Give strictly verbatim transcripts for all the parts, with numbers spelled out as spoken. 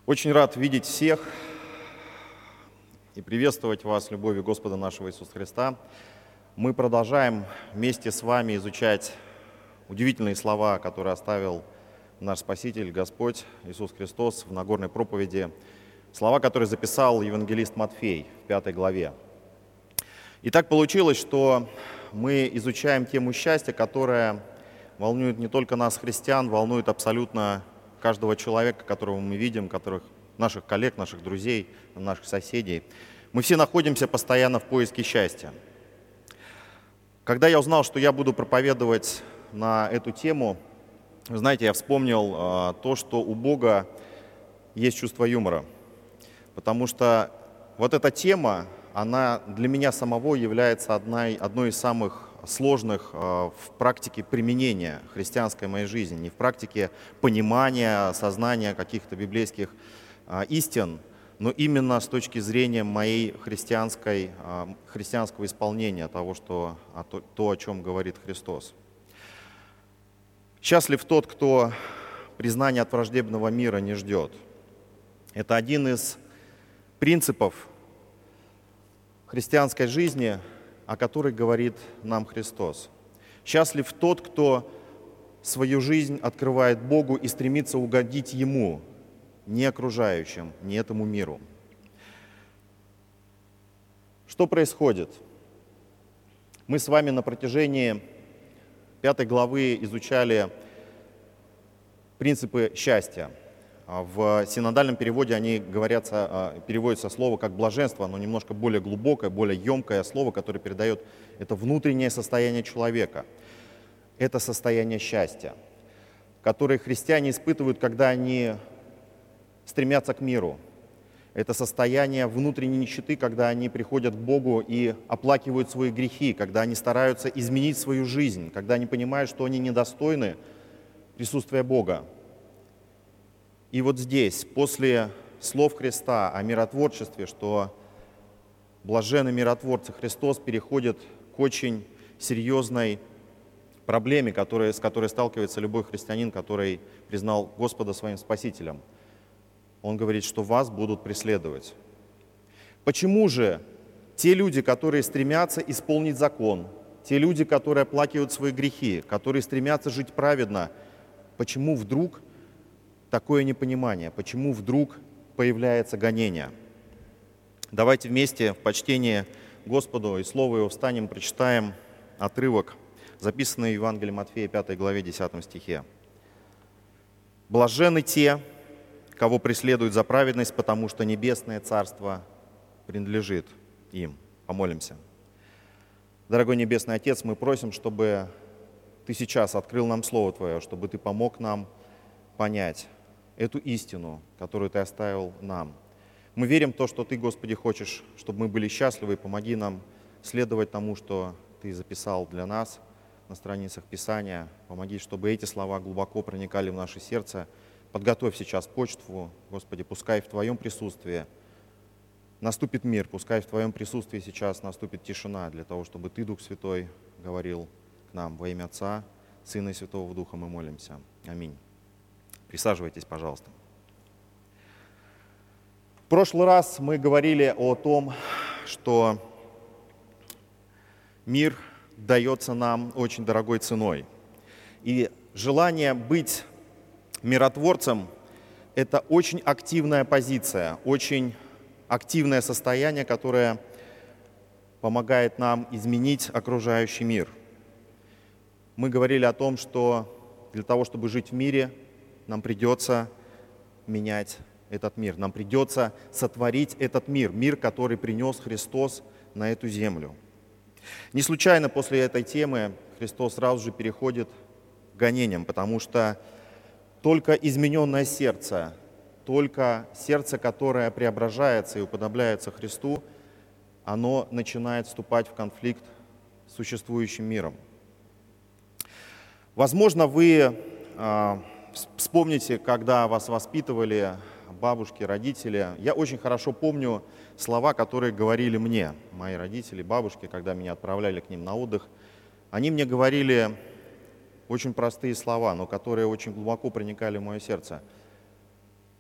Очень рад видеть всех и приветствовать вас любовью Господа нашего Иисуса Христа. Мы продолжаем вместе с вами изучать удивительные слова, которые оставил наш Спаситель, Господь Иисус Христос в Нагорной проповеди. Слова, которые записал евангелист Матфей в пятой главе. И так получилось, что мы изучаем тему счастья, которая волнует не только нас, христиан, волнует абсолютно каждого человека, которого мы видим, которых, наших коллег, наших друзей, наших соседей. Мы все находимся постоянно в поиске счастья. Когда я узнал, что я буду проповедовать на эту тему, вы знаете, я вспомнил э, то, что у Бога есть чувство юмора. Потому что вот эта тема, она для меня самого является одной, одной из самых сложных э, в практике применения христианской моей жизни, не в практике понимания, осознания каких-то библейских э, истин, но именно с точки зрения моей христианской, э, христианского исполнения того, что, а то, то, о чем говорит Христос. Счастлив тот, кто признания от враждебного мира не ждет. Это один из принципов христианской жизни, о которой говорит нам Христос. Счастлив тот, кто свою жизнь открывает Богу и стремится угодить Ему, не окружающим, не этому миру. Что происходит? Мы с вами на протяжении пятой главы изучали принципы счастья. В синодальном переводе они говорятся, переводятся слово как блаженство, но немножко более глубокое, более емкое слово, которое передает это внутреннее состояние человека. Это состояние счастья, которое христиане испытывают, когда они стремятся к миру. Это состояние внутренней нищеты, когда они приходят к Богу и оплакивают свои грехи, когда они стараются изменить свою жизнь, когда они понимают, что они недостойны присутствия Бога. И вот здесь, после слов Христа о миротворчестве, что блаженны миротворцы, Христос переходит к очень серьезной проблеме, которая, с которой сталкивается любой христианин, который признал Господа своим Спасителем. Он говорит, что вас будут преследовать. Почему же те люди, которые стремятся исполнить закон, те люди, которые оплакивают свои грехи, которые стремятся жить праведно, почему вдруг такое непонимание, почему вдруг появляется гонение? Давайте вместе в почтении Господу и Слову Его встанем, прочитаем отрывок, записанный в Евангелии Матфея, пятой главе, десятом стихе. «Блаженны те, кого преследуют за праведность, потому что небесное царство принадлежит им». Помолимся. Дорогой Небесный Отец, мы просим, чтобы Ты сейчас открыл нам Слово Твое, чтобы Ты помог нам понять эту истину, которую Ты оставил нам. Мы верим в то, что Ты, Господи, хочешь, чтобы мы были счастливы, и помоги нам следовать тому, что Ты записал для нас на страницах Писания. Помоги, чтобы эти слова глубоко проникали в наше сердце. Подготовь сейчас почту, Господи, пускай в Твоем присутствии наступит мир, пускай в Твоем присутствии сейчас наступит тишина, для того, чтобы Ты, Дух Святой, говорил к нам. Во имя Отца, Сына и Святого Духа мы молимся. Аминь. Присаживайтесь, пожалуйста. В прошлый раз мы говорили о том, что мир дается нам очень дорогой ценой. И желание быть миротворцем – это очень активная позиция, очень активное состояние, которое помогает нам изменить окружающий мир. Мы говорили о том, что для того, чтобы жить в мире, нам придется менять этот мир. Нам придется сотворить этот мир, мир, который принес Христос на эту землю. Не случайно после этой темы Христос сразу же переходит к гонениям, потому что только измененное сердце, только сердце, которое преображается и уподобляется Христу, оно начинает вступать в конфликт с существующим миром. Возможно, вы э, вспомните, когда вас воспитывали бабушки, родители. Я очень хорошо помню слова, которые говорили мне, мои родители, бабушки, когда меня отправляли к ним на отдых. Они мне говорили очень простые слова, но которые очень глубоко проникали в мое сердце.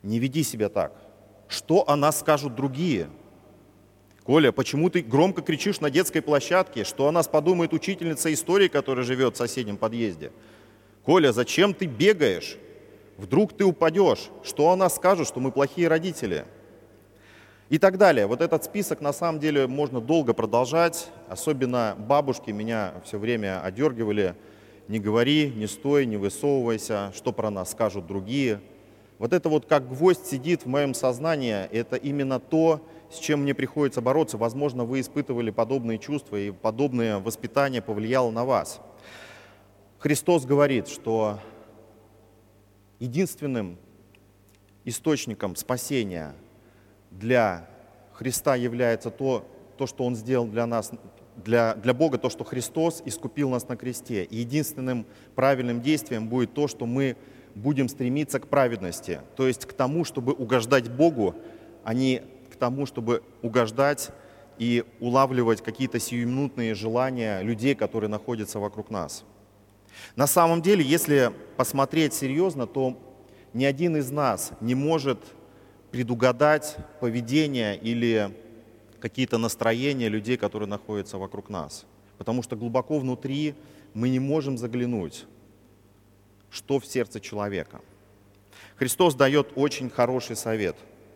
Не веди себя так. Что о нас скажут другие? Коля, почему ты громко кричишь на детской площадке? Что о нас подумает учительница истории, которая живет в соседнем подъезде? Коля, зачем ты бегаешь? Вдруг ты упадешь? Что о нас скажут, что мы плохие родители? И так далее. Вот этот список на самом деле можно долго продолжать. Особенно бабушки меня все время одергивали. Не говори, не стой, не высовывайся, что про нас скажут другие. Вот это вот как гвоздь сидит в моем сознании. Это именно то, с чем мне приходится бороться. Возможно, вы испытывали подобные чувства, и подобное воспитание повлияло на вас. Христос говорит, что единственным источником спасения для Христа является то, то что Он сделал для нас, для, для Бога, то, что Христос искупил нас на кресте. И единственным правильным действием будет то, что мы будем стремиться к праведности, то есть к тому, чтобы угождать Богу, а не к тому, чтобы угождать и улавливать какие-то сиюминутные желания людей, которые находятся вокруг нас. На самом деле, если посмотреть серьезно, то ни один из нас не может предугадать поведение или какие-то настроения людей, которые находятся вокруг нас. Потому что глубоко внутри мы не можем заглянуть, что в сердце человека. Христос дает очень хороший совет.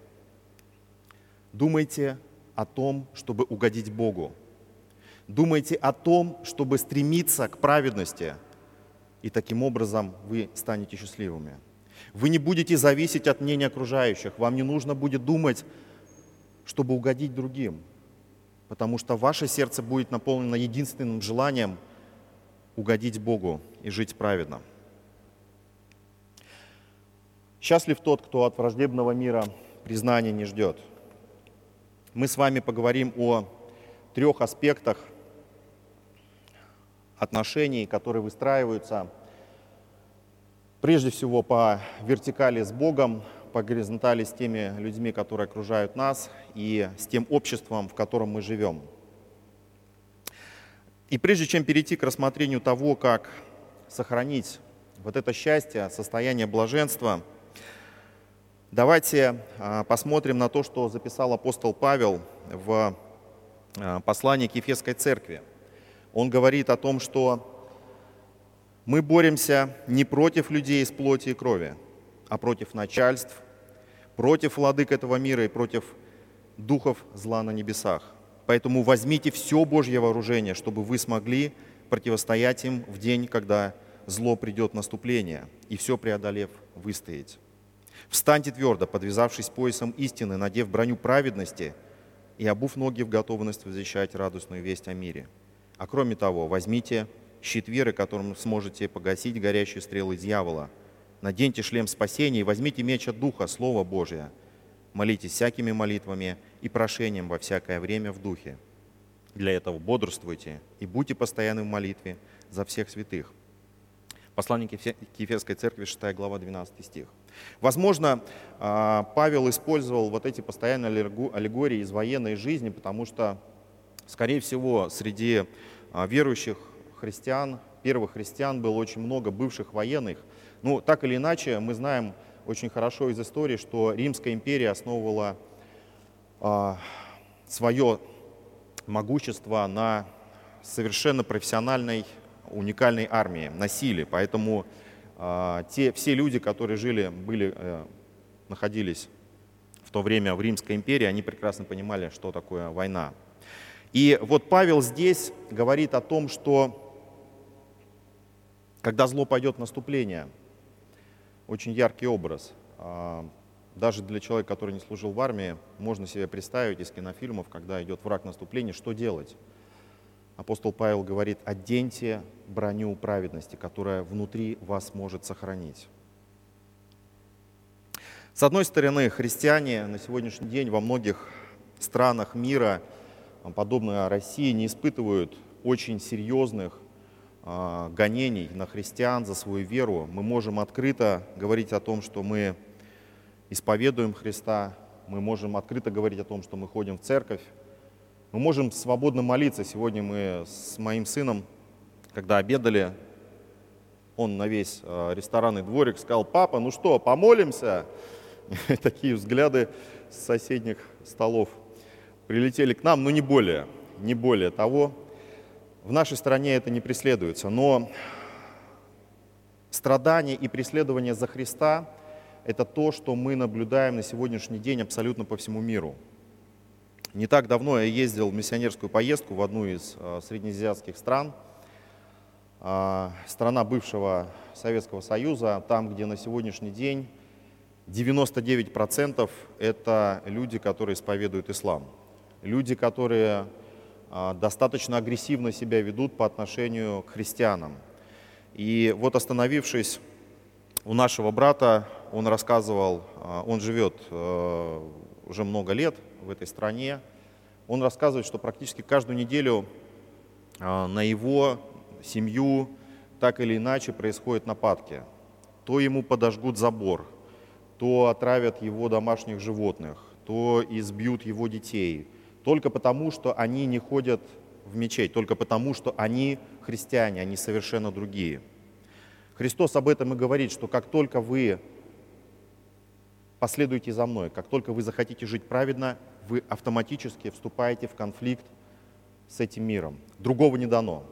Думайте о том, чтобы угодить Богу. Думайте о том, чтобы стремиться к праведности, и таким образом вы станете счастливыми. Вы не будете зависеть от мнения окружающих. Вам не нужно будет думать, чтобы угодить другим, потому что ваше сердце будет наполнено единственным желанием угодить Богу и жить праведно. Счастлив тот, кто от враждебного мира признания не ждет. Мы с вами поговорим о трех аспектах отношений, которые выстраиваются прежде всего по вертикали с Богом, по горизонтали с теми людьми, которые окружают нас, и с тем обществом, в котором мы живем. И прежде чем перейти к рассмотрению того, как сохранить вот это счастье, состояние блаженства, давайте посмотрим на то, что записал апостол Павел в послании к Ефесской церкви. Он говорит о том, что мы боремся не против людей из плоти и крови, а против начальств, против владык этого мира и против духов зла на небесах. Поэтому возьмите все Божье вооружение, чтобы вы смогли противостоять им в день, когда зло придет в наступление, и все преодолев, выстоять. Встаньте твердо, подвязавшись поясом истины, надев броню праведности и обув ноги в готовность возвещать радостную весть о мире. А кроме того, возьмите щит веры, которым сможете погасить горящие стрелы дьявола. Наденьте шлем спасения и возьмите меч от Духа, Слово Божие. Молитесь всякими молитвами и прошением во всякое время в Духе. Для этого бодрствуйте и будьте постоянны в молитве за всех святых. Послание к Ефесской церкви, шестая глава, двенадцатый стих. Возможно, Павел использовал вот эти постоянные аллегории из военной жизни, потому что, скорее всего, среди верующих христиан, первых христиан было очень много бывших военных. Ну, так или иначе, мы знаем очень хорошо из истории, что Римская империя основывала э, свое могущество на совершенно профессиональной, уникальной армии, на силе. Поэтому э, те, все люди, которые жили, были, э, находились в то время в Римской империи, они прекрасно понимали, что такое война. И вот Павел здесь говорит о том, что когда зло пойдет в наступление, очень яркий образ. Даже для человека, который не служил в армии, можно себе представить из кинофильмов, когда идет враг наступления, что делать. Апостол Павел говорит: оденьте броню праведности, которая внутри вас может сохранить. С одной стороны, христиане на сегодняшний день во многих странах мира, подобно России, не испытывают очень серьезных гонений на христиан за свою веру. Мы можем открыто говорить о том, что мы исповедуем Христа, мы можем открыто говорить о том, что мы ходим в церковь, мы можем свободно молиться. Сегодня мы с моим сыном, когда обедали, он на весь ресторанный дворик сказал: папа, ну что, помолимся? такие взгляды с соседних столов прилетели к нам, но не более, не более того. В нашей стране это не преследуется, но страдания и преследование за Христа – это то, что мы наблюдаем на сегодняшний день абсолютно по всему миру. Не так давно я ездил в миссионерскую поездку в одну из э, среднеазиатских стран, э, страна бывшего Советского Союза, там, где на сегодняшний день девяносто девять процентов это люди, которые исповедуют ислам. Люди, которые э, достаточно агрессивно себя ведут по отношению к христианам. И вот, остановившись у нашего брата, он рассказывал, э, он живет э, уже много лет в этой стране, он рассказывает, что практически каждую неделю э, на его семью так или иначе происходят нападки. То ему подожгут забор, то отравят его домашних животных, то избьют его детей. Только потому, что они не ходят в мечеть, только потому, что они христиане, они совершенно другие. Христос об этом и говорит, что как только вы последуете за мной, как только вы захотите жить праведно, вы автоматически вступаете в конфликт с этим миром. Другого не дано.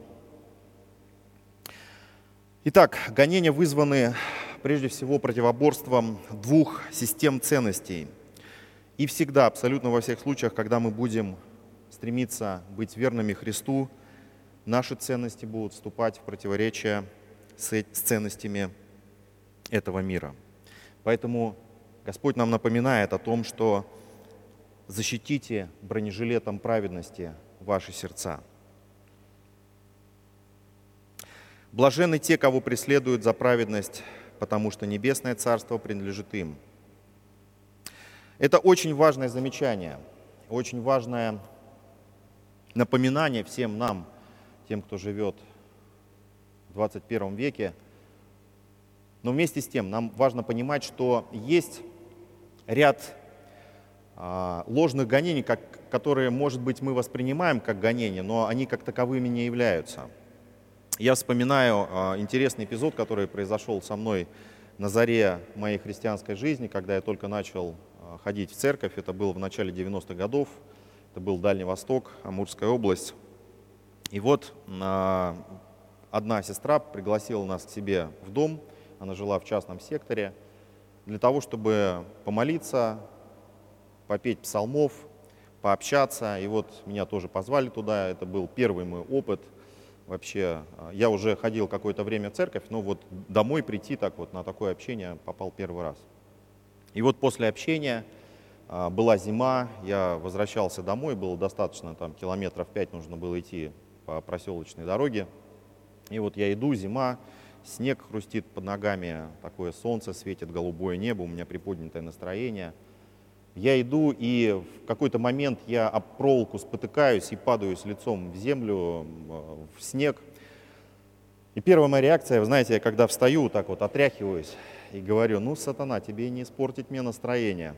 Итак, гонения вызваны прежде всего противоборством двух систем ценностей. И всегда, абсолютно во всех случаях, когда мы будем стремиться быть верными Христу, наши ценности будут вступать в противоречие с ценностями этого мира. Поэтому Господь нам напоминает о том, что защитите бронежилетом праведности ваши сердца. Блаженны те, кого преследуют за праведность, потому что небесное царство принадлежит им. Это очень важное замечание, очень важное напоминание всем нам, тем, кто живет в двадцать первом веке. Но вместе с тем нам важно понимать, что есть ряд а, ложных гонений, как, которые, может быть, мы воспринимаем как гонения, но они как таковыми не являются. Я вспоминаю а, интересный эпизод, который произошел со мной на заре моей христианской жизни, когда я только начал а, ходить в церковь. Это было в начале девяностых годов, это был Дальний Восток, Амурская область. И вот а, одна сестра пригласила нас к себе в дом, она жила в частном секторе, для того, чтобы помолиться, попеть псалмов, пообщаться. И вот меня тоже позвали туда, это был первый мой опыт. Вообще, я уже ходил какое-то время в церковь, но вот домой прийти так вот на такое общение попал первый раз. И вот после общения была зима, я возвращался домой, было достаточно, там километров пять нужно было идти по проселочной дороге. И вот я иду, зима, снег хрустит под ногами, такое солнце светит, голубое небо, у меня приподнятое настроение. Я иду, и в какой-то момент я об проволоку спотыкаюсь и падаюсь лицом в землю, в снег. И первая моя реакция, вы знаете, я когда встаю, так вот отряхиваюсь и говорю: ну, сатана, тебе не испортить мне настроение.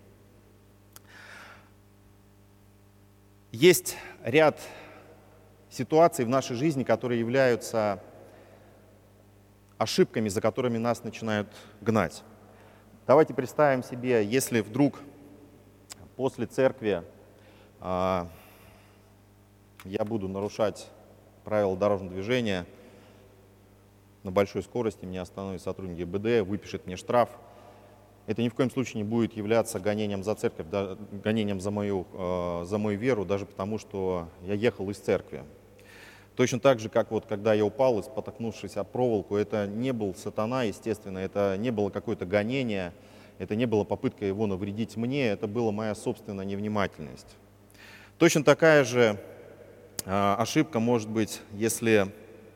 Есть ряд ситуаций в нашей жизни, которые являются ошибками, за которыми нас начинают гнать. Давайте представим себе, если вдруг после церкви а, я буду нарушать правила дорожного движения на большой скорости, меня остановит сотрудник ГИБДД, выпишет мне штраф. Это ни в коем случае не будет являться гонением за церковь, да, гонением за мою, э, за мою веру, даже потому, что я ехал из церкви. Точно так же, как вот когда я упал, спотыкнувшись о проволоку, это не был сатана, естественно, это не было какое-то гонение, это не была попытка его навредить мне, это была моя собственная невнимательность. Точно такая же э, ошибка может быть, если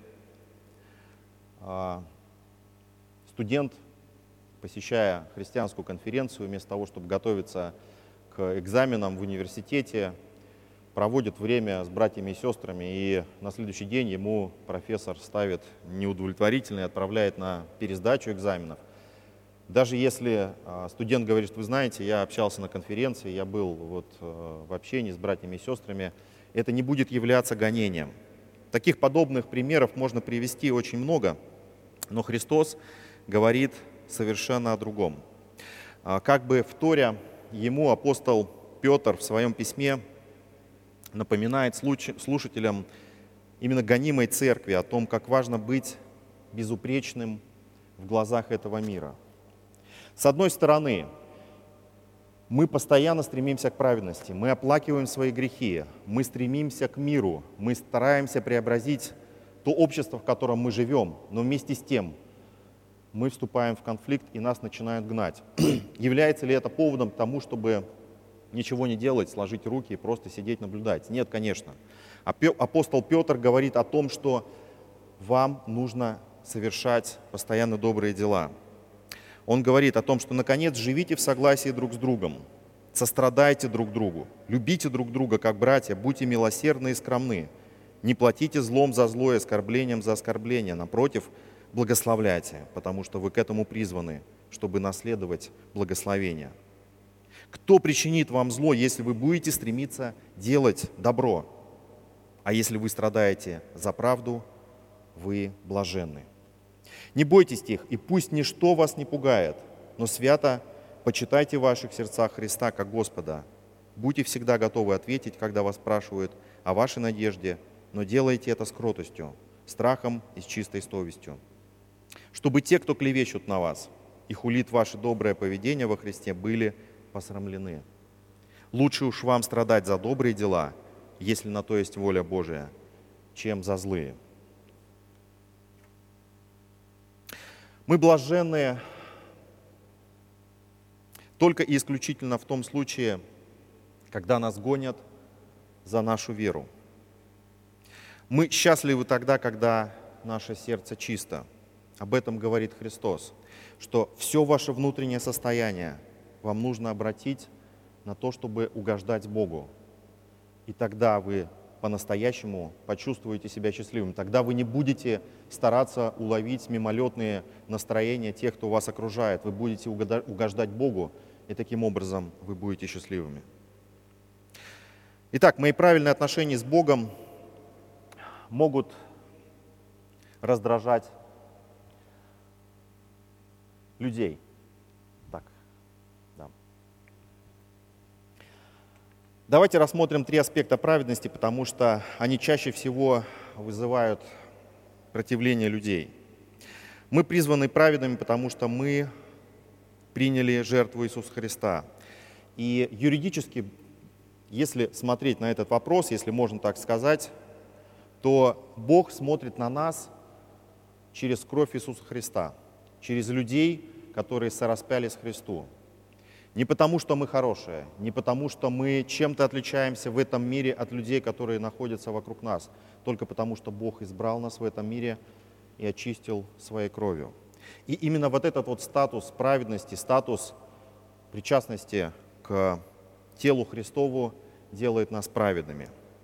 э, студент, посещая христианскую конференцию, вместо того, чтобы готовиться к экзаменам в университете, проводит время с братьями и сестрами, и на следующий день ему профессор ставит неудовлетворительно и отправляет на пересдачу экзаменов. Даже если студент говорит: вы знаете, я общался на конференции, я был вот в общении с братьями и сестрами, это не будет являться гонением. Таких подобных примеров можно привести очень много, но Христос говорит совершенно о другом. А, Как бы вторя ему апостол Петр в своем письме напоминает случ- слушателям именно гонимой церкви о том, как важно быть безупречным в глазах этого мира. С одной стороны, мы постоянно стремимся к праведности, мы оплакиваем свои грехи, мы стремимся к миру, мы стараемся преобразить то общество, в котором мы живем, но вместе с тем мы вступаем в конфликт и нас начинают гнать. Является ли это поводом к тому, чтобы ничего не делать, сложить руки и просто сидеть наблюдать? Нет, конечно. Апостол Петр говорит о том, что вам нужно совершать постоянно добрые дела. Он говорит о том, что, наконец, живите в согласии друг с другом, сострадайте друг другу, любите друг друга как братья, будьте милосердны и скромны, не платите злом за зло и оскорблением за оскорбление, напротив, благословляйте, потому что вы к этому призваны, чтобы наследовать благословение. Кто причинит вам зло, если вы будете стремиться делать добро? А если вы страдаете за правду, вы блаженны. Не бойтесь их, и пусть ничто вас не пугает, но свято почитайте в ваших сердцах Христа как Господа. Будьте всегда готовы ответить, когда вас спрашивают о вашей надежде, но делайте это с кротостью, страхом и с чистой совестью. Чтобы те, кто клевещут на вас и хулит ваше доброе поведение во Христе, были посрамлены. Лучше уж вам страдать за добрые дела, если на то есть воля Божия, чем за злые. Мы блаженны только и исключительно в том случае, когда нас гонят за нашу веру. Мы счастливы тогда, когда наше сердце чисто. Об этом говорит Христос, что все ваше внутреннее состояние вам нужно обратить на то, чтобы угождать Богу. И тогда вы по-настоящему почувствуете себя счастливым. Тогда вы не будете стараться уловить мимолетные настроения тех, кто вас окружает. Вы будете угождать Богу, и таким образом вы будете счастливыми. Итак, мои правильные отношения с Богом могут раздражать людей. Так, да. Давайте рассмотрим три аспекта праведности, потому что они чаще всего вызывают противление людей. Мы призваны праведными, потому что мы приняли жертву Иисуса Христа. И юридически, если смотреть на этот вопрос, если можно так сказать, то Бог смотрит на нас через кровь Иисуса Христа, через людей, которые сораспялись Христу. Не потому, что мы хорошие, не потому, что мы чем-то отличаемся в этом мире от людей, которые находятся вокруг нас, только потому, что Бог избрал нас в этом мире и очистил своей кровью. И именно вот этот вот статус праведности, статус причастности к телу Христову делает нас праведными.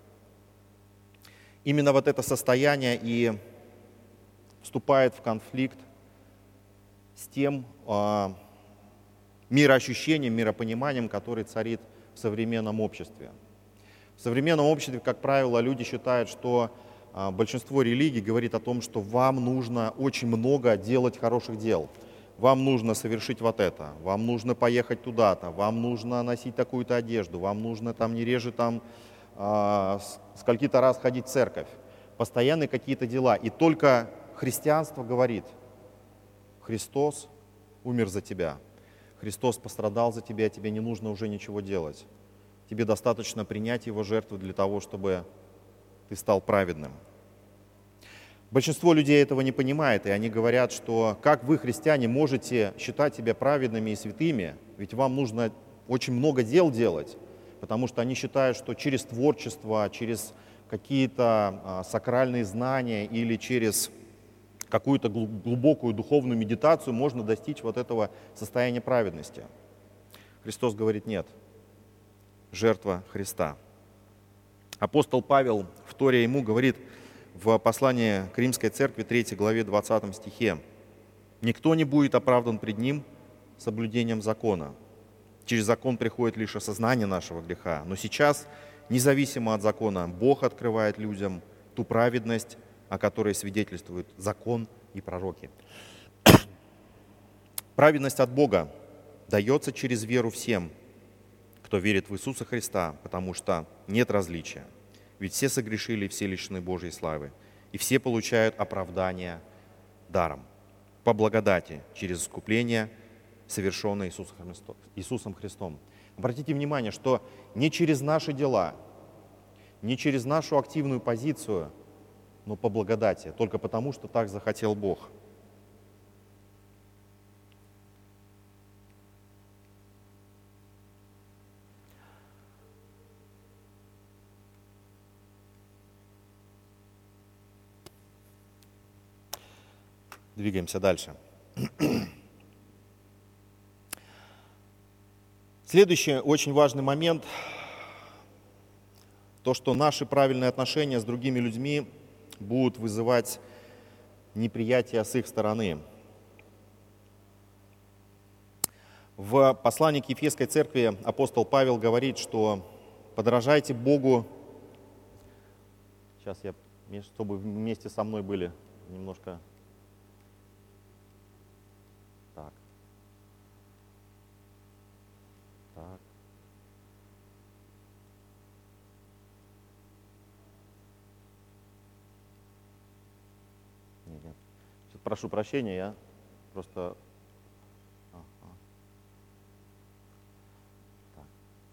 Именно вот это состояние и вступает в конфликт с тем э, мироощущением, миропониманием, который царит в современном обществе. В современном обществе, как правило, люди считают, что э, большинство религий говорит о том, что вам нужно очень много делать хороших дел. Вам нужно совершить вот это, вам нужно поехать туда-то, вам нужно носить такую-то одежду, вам нужно там не реже там э, скольки-то раз ходить в церковь. Постоянные какие-то дела. И только христианство говорит: Христос умер за тебя. Христос пострадал за тебя, тебе не нужно уже ничего делать. Тебе достаточно принять Его жертву для того, чтобы ты стал праведным. Большинство людей этого не понимает, и они говорят, что как вы, христиане, можете считать себя праведными и святыми, ведь вам нужно очень много дел делать, потому что они считают, что через творчество, через какие-то а, сакральные знания или через какую-то глубокую духовную медитацию можно достичь вот этого состояния праведности. Христос говорит: нет, жертва Христа. Апостол Павел, вторя ему, говорит в послании к Римской церкви, третьей главе, двадцатом стихе: «Никто не будет оправдан пред Ним соблюдением закона. Через закон приходит лишь осознание нашего греха. Но сейчас, независимо от закона, Бог открывает людям ту праведность, о которой свидетельствуют закон и пророки». Праведность от Бога дается через веру всем, кто верит в Иисуса Христа, потому что нет различия. Ведь все согрешили, все лишены Божьей славы, и все получают оправдание даром, по благодати, через искупление, совершенное Иисусом Христом. Обратите внимание, что не через наши дела, не через нашу активную позицию, но по благодати, только потому, что так захотел Бог. Двигаемся дальше. Следующий очень важный момент – то, что наши правильные отношения с другими людьми будут вызывать неприятие с их стороны. В послании к Ефесской церкви апостол Павел говорит, что подражайте Богу. Сейчас я, чтобы вместе со мной были немножко. Так. Так. Нет, нет. Сейчас прошу прощения, я просто... А, а. Так.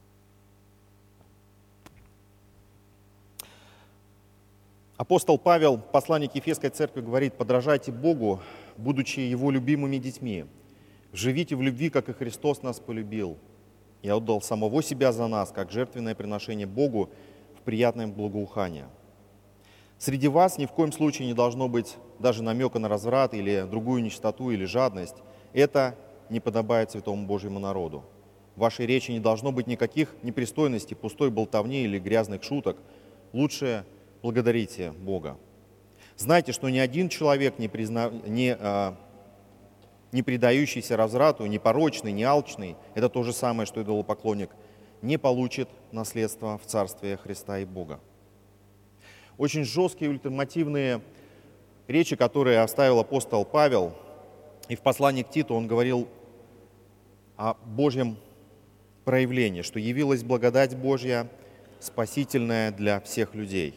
Апостол Павел в послании к Ефесской церкви говорит: подражайте Богу, будучи Его любимыми детьми. Живите в любви, как и Христос нас полюбил и отдал самого себя за нас, как жертвенное приношение Богу в приятное благоухание. Среди вас ни в коем случае не должно быть даже намека на разврат или другую нечистоту или жадность. Это не подобает святому Божьему народу. В вашей речи не должно быть никаких непристойностей, пустой болтовни или грязных шуток. Лучше благодарите Бога. Знайте, что ни один человек, не, призна... не, а, не предающийся разврату, не порочный, не алчный, это то же самое, что идолопоклонник, не получит наследство в Царстве Христа и Бога. Очень жесткие ультимативные речи, которые оставил апостол Павел, и в послании к Титу он говорил о Божьем проявлении, что явилась благодать Божья, спасительная для всех людей.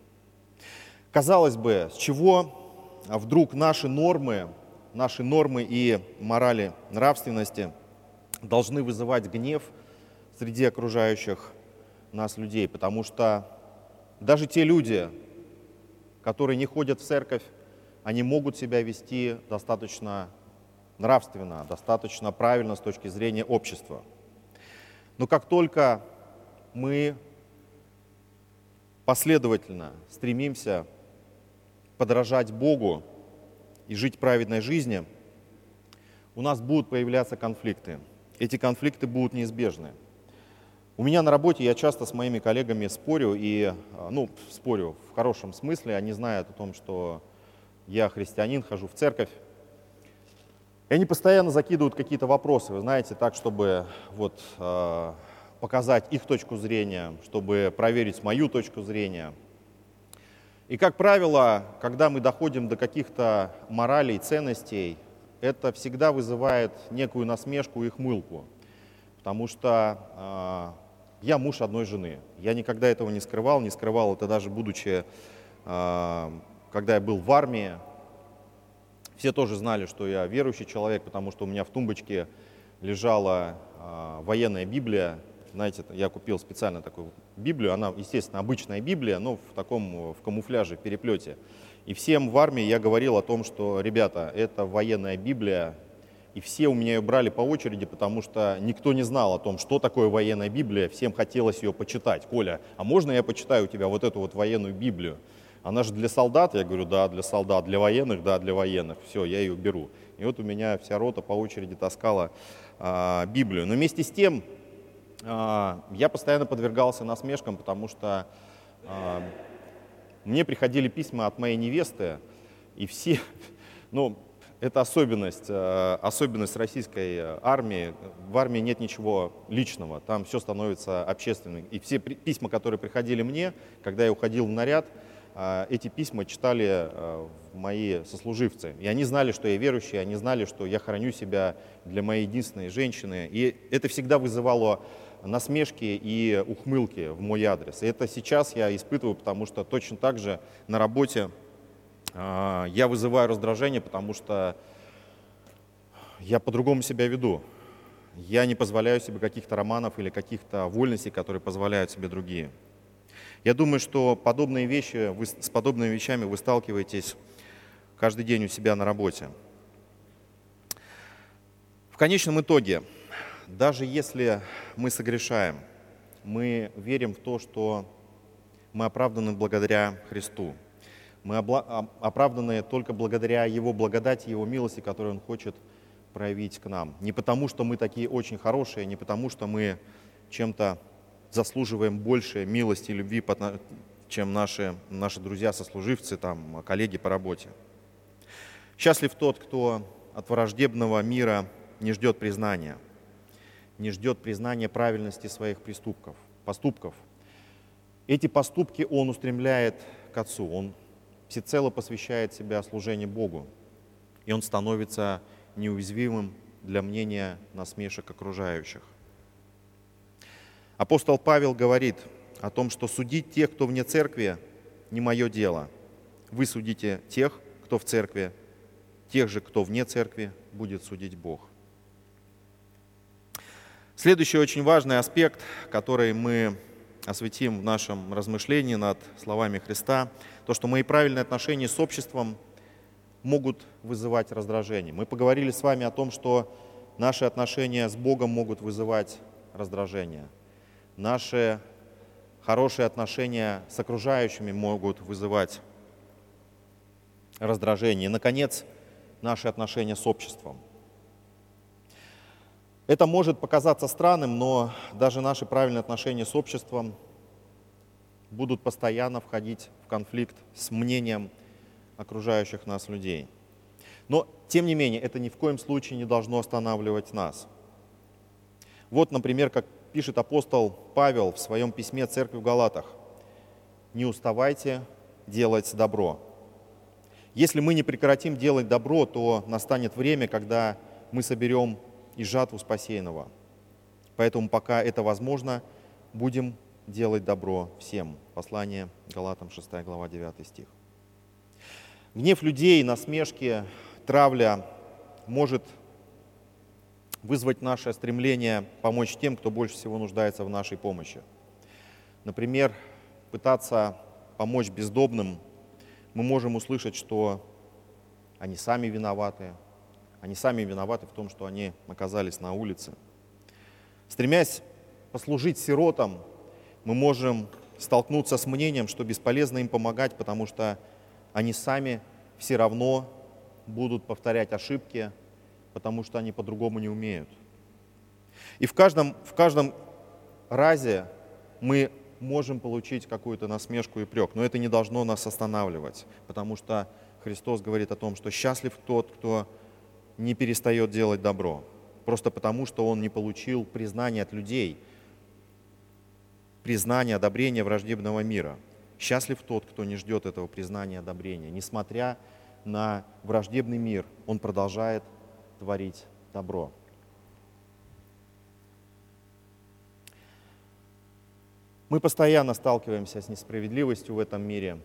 Казалось бы, с чего вдруг наши нормы, наши нормы и морали, нравственности должны вызывать гнев среди окружающих нас людей? Потому что даже те люди, которые не ходят в церковь, они могут себя вести достаточно нравственно, достаточно правильно с точки зрения общества. Но как только мы последовательно стремимся подражать Богу и жить праведной жизнью, у нас будут появляться конфликты. Эти конфликты будут неизбежны. У меня на работе я часто с моими коллегами спорю, и, ну, спорю в хорошем смысле, они знают о том, что я христианин, хожу в церковь. И они постоянно закидывают какие-то вопросы, вы знаете, так, чтобы вот, э, показать их точку зрения, чтобы проверить мою точку зрения. И, как правило, когда мы доходим до каких-то моралей, ценностей, это всегда вызывает некую насмешку и хмылку, потому что э, я муж одной жены. Я никогда этого не скрывал, не скрывал это даже будучи, э, когда я был в армии. Все тоже знали, что я верующий человек, потому что у меня в тумбочке лежала э, военная Библия. Знаете, я купил специально такую Библию, она, естественно, обычная Библия, но в таком, в камуфляже, в переплете. И всем в армии я говорил о том, что, ребята, это военная Библия, и все у меня ее брали по очереди, потому что никто не знал о том, что такое военная Библия, всем хотелось ее почитать. Коля, а можно я почитаю у тебя вот эту вот военную Библию? Она же для солдат, я говорю, да, для солдат, для военных, да, для военных, все, я ее беру. И вот у меня вся рота по очереди таскала а, Библию. Но вместе с тем, я постоянно подвергался насмешкам, потому что э, мне приходили письма от моей невесты, и все, ну, это особенность, э, особенность российской армии. В армии нет ничего личного, там все становится общественным. И все при, письма, которые приходили мне, когда я уходил в наряд, а, эти письма читали а, мои сослуживцы. И они знали, что я верующий, они знали, что я храню себя для моей единственной женщины. И это всегда вызывало насмешки и ухмылки в мой адрес. И это сейчас я испытываю, потому что точно так же на работе а, я вызываю раздражение, потому что я по-другому себя веду. Я не позволяю себе каких-то романов или каких-то вольностей, которые позволяют себе другие. Я думаю, что подобные вещи, вы, с подобными вещами вы сталкиваетесь каждый день у себя на работе. В конечном итоге, даже если мы согрешаем, мы верим в то, что мы оправданы благодаря Христу. Мы оправданы только благодаря Его благодати, Его милости, которую Он хочет проявить к нам. Не потому, что мы такие очень хорошие, не потому, что мы чем-то заслуживаем больше милости и любви, чем наши, наши друзья-сослуживцы, там, коллеги по работе. Счастлив тот, кто от враждебного мира не ждет признания, не ждет признания правильности своих поступков. поступков. Эти поступки он устремляет к Отцу, он всецело посвящает себя служению Богу, и он становится неуязвимым для мнения насмешек окружающих. Апостол Павел говорит о том, что судить тех, кто вне церкви, не мое дело. Вы судите тех, кто в церкви, тех же, кто вне церкви, будет судить Бог. Следующий очень важный аспект, который мы осветим в нашем размышлении над словами Христа, то, что мои правильные отношения с обществом могут вызывать раздражение. Мы поговорили с вами о том, что наши отношения с Богом могут вызывать раздражение. Наши хорошие отношения с окружающими могут вызывать раздражение. И, наконец, наши отношения с обществом. Это может показаться странным, но даже наши правильные отношения с обществом будут постоянно входить в конфликт с мнением окружающих нас людей. Но, тем не менее, это ни в коем случае не должно останавливать нас. Вот, например, как пишет апостол Павел в своем письме церкви в Галатах: «Не уставайте делать добро». Если мы не прекратим делать добро, то настанет время, когда мы соберем и жатву спасенного. Поэтому, пока это возможно, будем делать добро всем. Послание Галатам, шестая глава, девятый стих. Гнев людей, насмешки, травля может вызвать наше стремление помочь тем, кто больше всего нуждается в нашей помощи. Например, пытаться помочь бездомным, мы можем услышать, что они сами виноваты, они сами виноваты в том, что они оказались на улице. Стремясь послужить сиротам, мы можем столкнуться с мнением, что бесполезно им помогать, потому что они сами все равно будут повторять ошибки, потому что они по-другому не умеют. И в каждом, в каждом разе мы можем получить какую-то насмешку и упрек, но это не должно нас останавливать, потому что Христос говорит о том, что счастлив тот, кто не перестает делать добро, просто потому что он не получил признания от людей, признания, одобрения враждебного мира. Счастлив тот, кто не ждет этого признания, одобрения. Несмотря на враждебный мир, он продолжает творить добро. Мы постоянно сталкиваемся с несправедливостью в этом мире.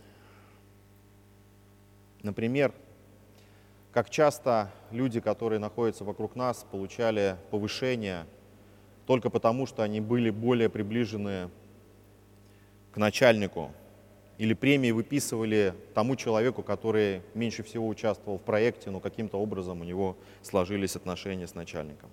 Например, как часто люди, которые находятся вокруг нас, получали повышение только потому, что они были более приближены к начальнику, или премии выписывали тому человеку, который меньше всего участвовал в проекте, но каким-то образом у него сложились отношения с начальником.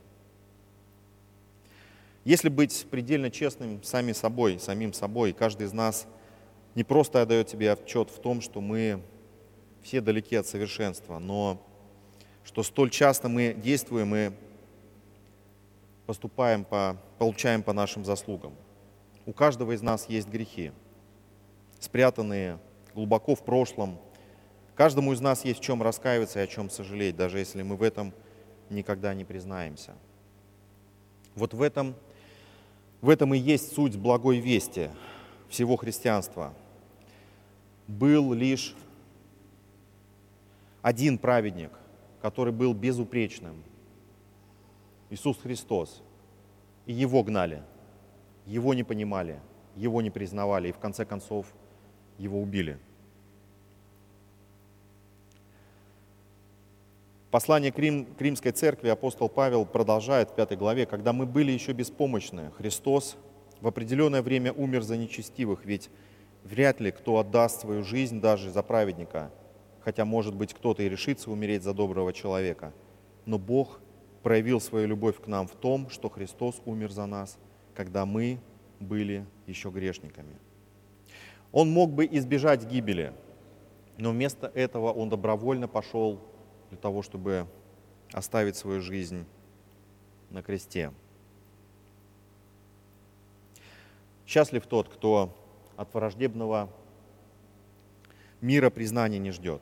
Если быть предельно честным сами собой, самим собой, каждый из нас не просто отдает себе отчет в том, что мы все далеки от совершенства, но что столь часто мы действуем и поступаем по, получаем по нашим заслугам. У каждого из нас есть грехи, спрятанные глубоко в прошлом. Каждому из нас есть в чем раскаиваться и о чем сожалеть, даже если мы в этом никогда не признаемся. Вот в этом, в этом и есть суть благой вести всего христианства. был лишь один праведник, который был безупречным. Иисус Христос. И Его гнали, Его не понимали, Его не признавали, и в конце концов Его убили. Послание к, Рим, к Римской церкви апостол Павел продолжает в пятой главе: «Когда мы были еще беспомощны, Христос в определенное время умер за нечестивых, ведь вряд ли кто отдаст свою жизнь даже за праведника, хотя, может быть, кто-то и решится умереть за доброго человека. Но Бог проявил свою любовь к нам в том, что Христос умер за нас, когда мы были еще грешниками». Он мог бы избежать гибели, но вместо этого он добровольно пошел для того, чтобы оставить свою жизнь на кресте. Счастлив тот, кто от враждебного мира признания не ждет.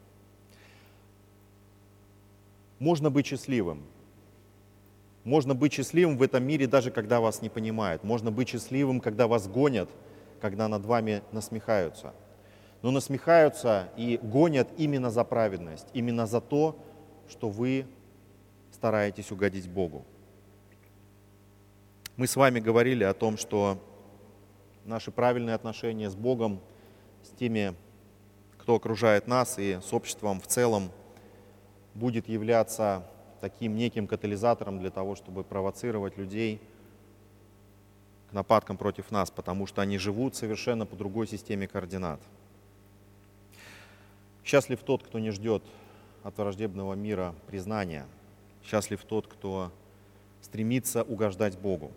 Можно быть счастливым. Можно быть счастливым в этом мире, даже когда вас не понимают. Можно быть счастливым, когда вас гонят, когда над вами насмехаются. Но насмехаются и гонят именно за праведность, именно за то, что вы стараетесь угодить Богу. Мы с вами говорили о том, что наши правильные отношения с Богом, с теми, кто окружает нас, и с обществом в целом будет являться таким неким катализатором для того, чтобы провоцировать людей к нападкам против нас, потому что они живут совершенно по другой системе координат. Счастлив тот, кто не ждет от враждебного мира признания. Счастлив тот, кто стремится угождать Богу.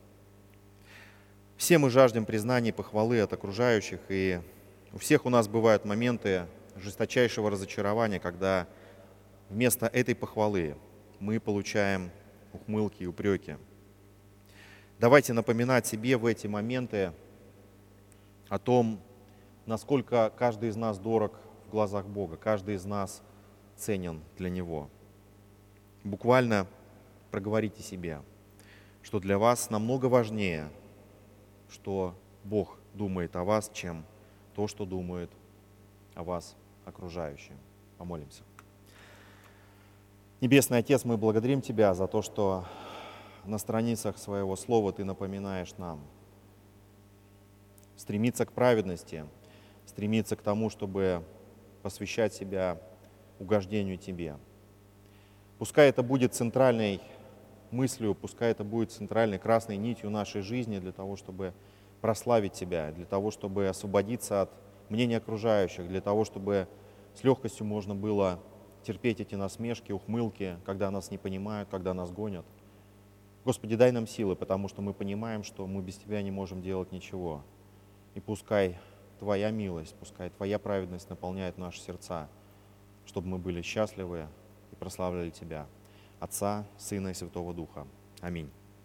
Все мы жаждем признания и похвалы от окружающих, и у всех у нас бывают моменты жесточайшего разочарования, когда вместо этой похвалы мы получаем ухмылки и упреки. Давайте напоминать себе в эти моменты о том, насколько каждый из нас дорог в глазах Бога, каждый из нас ценен для Него. Буквально проговорите себе, что для вас намного важнее, что Бог думает о вас, чем то, что думают о вас окружающие. Помолимся. Небесный Отец, мы благодарим Тебя за то, что на страницах Своего Слова Ты напоминаешь нам стремиться к праведности, стремиться к тому, чтобы посвящать себя угождению Тебе. Пускай это будет центральной мыслью, пускай это будет центральной красной нитью нашей жизни для того, чтобы прославить Тебя, для того, чтобы освободиться от мнения окружающих, для того, чтобы с легкостью можно было терпеть эти насмешки, ухмылки, когда нас не понимают, когда нас гонят. Господи, дай нам силы, потому что мы понимаем, что мы без Тебя не можем делать ничего. И пускай Твоя милость, пускай Твоя праведность наполняет наши сердца, чтобы мы были счастливы и прославляли Тебя, Отца, Сына и Святого Духа. Аминь.